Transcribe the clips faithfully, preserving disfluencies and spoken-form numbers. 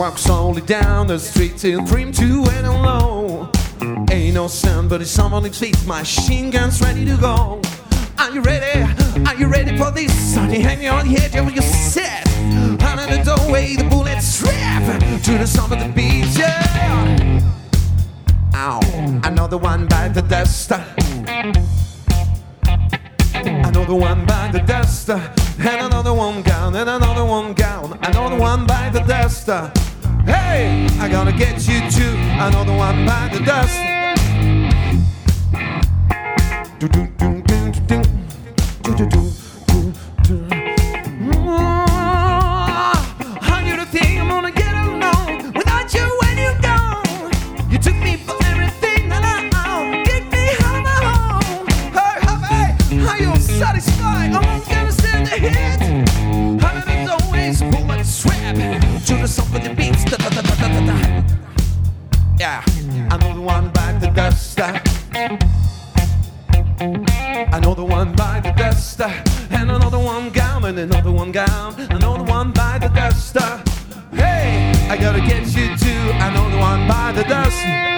walk slowly down the street till dream to and alone. Ain't no sound but it's someone that feet. Machine guns ready to go. Are you ready? Are you ready for this? Sunny hanging on the edge of your set. Out of the doorway, the bullets strap to the sound of the beat. Yeah. Ow! Another one by the dust. Another one by the dust. And another one gone. And another one gone. Another one by the dust. Hey, I gotta get you too. Another one by the dust. Do do do do do do do do do. How you think I'm gonna get along without you when you gone? You took me for everything that I own. Kick me out of my home. Hey, hey, are you satisfied? I'm gonna stand the hit. How did it always pull and swap to the song of the beats? Da, da, da, da, da, da. Yeah, another one by the dust. Another one by the dust. And another one gone. And another one gone. Another one by the dust. Hey, I gotta get you too. Another one by the dust.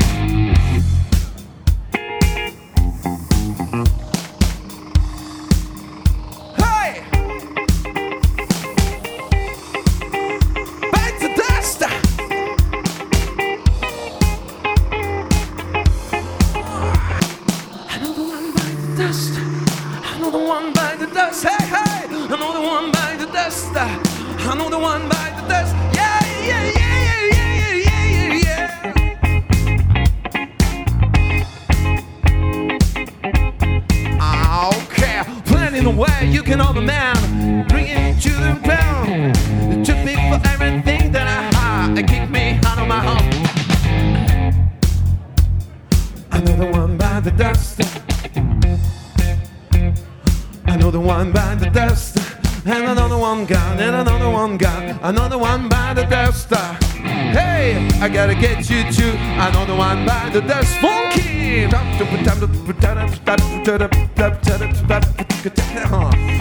Hey, back to dust. Another one by the dust. Another one by the dust. Hey, hey, another one by the dust. Another one by the dust. Yeah, yeah, yeah, yeah, yeah, yeah, yeah, yeah. Okay, planning the way you can hold a man, bring it to the ground. It took me for everything that I had. It kicked me out of my home. Another one by the dust. Another one by the dust. And another one gone. And another one gone. Another one by the dust. Hey, I gotta get you too. Another one by the dust. Funky.